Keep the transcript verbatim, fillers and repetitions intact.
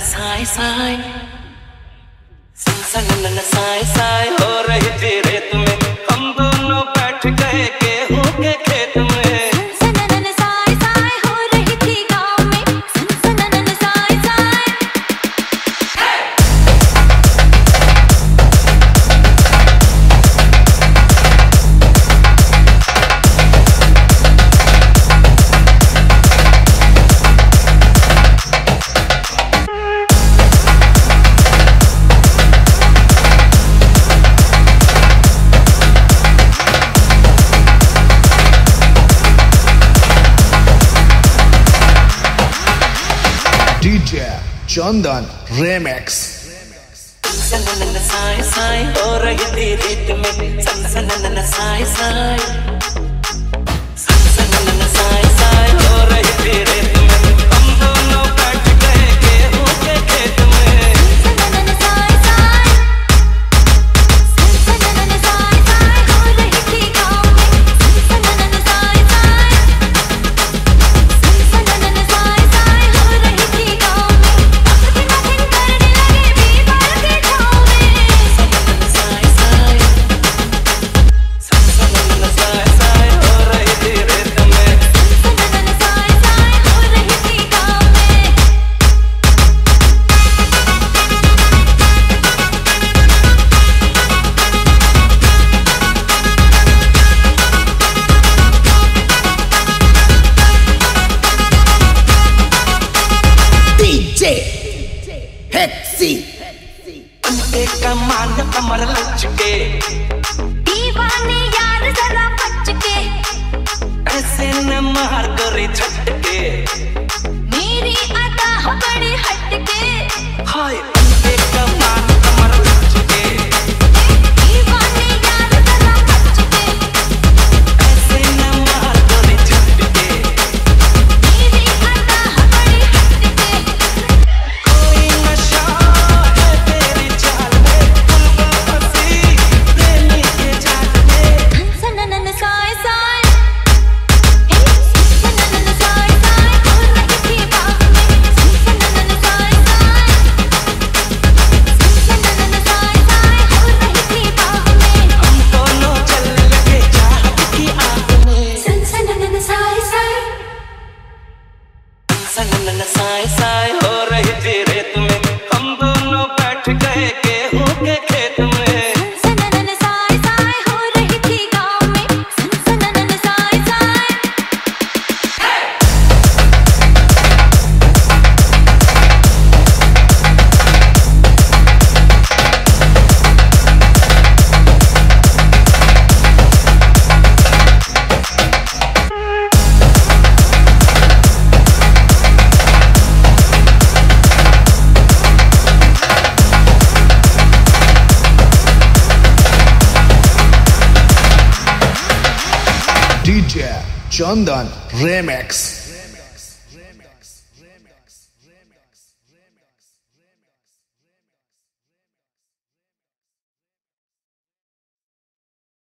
साय साय सनसनन साय साय हो रही थी रेत में, हम दोनों बैठ गए गेहूं के खेत में। सनसनन साय साय हो रही थी गाँव में, सनसनन Sai Sai. D J Chandan Remix। सनसनन Sai Sai हो रही थी रेत में, सनसनन साय साय सनसनन साय साय हो रही थी रेत में, हम दोनों बैठ गए गेहूं के खेत में। सनसनन साय साय सनसनन साय साय हो रही थी गाँव में, सनसनन साय साय सनसनन साय साय हो रही थी गाँव में। नथिंग नथिंग करने लगे बीमार के छाँव में। सनसनन साय साय सनसनन साय साय हो रही थी रेत में। सनसनन साय साय हो रही थी गाँव में। D J Hexy। अंधे का मान कमर लचके, दीवाने यार जरा बच के, ऐसे न मार करी झटके। मेरी अदा बड़ी हटके। हाय अंधे का मान कमर लचके, दीवाने यार जरा बच के, ऐसे न मार करी झटके। मेरी अदा बड़ी हटके। कोई नशा है तेरी चाल में, बुलबुल हंसी प्रेमी के जाल में। सनसनन साय साय सनसनन साय साय हो रही थी बाग में, सनसनन साय साय सनसनन साय साय हो रही थी बाग में। हम दोनों चल लगे चाहत की आग में। सनसनन साय साय सनसनन साय साय हो रही थी रेत में, हम दोनों बैठ गए गेहूं के खेत में। सनसनन साय साय हो रही थी गाँव में, सनसनन Sai Sai. D J Chandan Remix।